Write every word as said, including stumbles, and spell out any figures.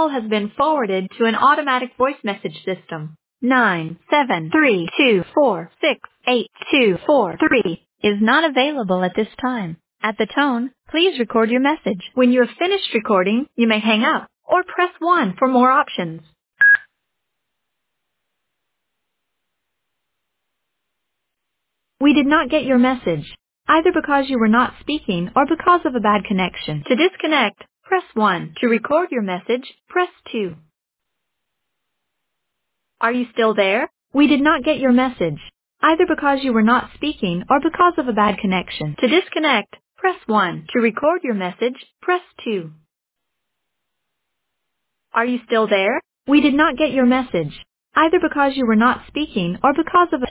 call has been forwarded to an automatic voice message system. nine seven three two four six eight two four three is not available at this time. At the tone, please record your message. When you have finished recording, you may hang up or press one for more options. We did not get your message, either because you were not speaking or because of a bad connection. To disconnect, press one. To record your message, press two. Are you still there? We did not get your message, either because you were not speaking or because of a bad connection. To disconnect, press one. To record your message, press two. Are you still there? We did not get your message, either because you were not speaking or because of a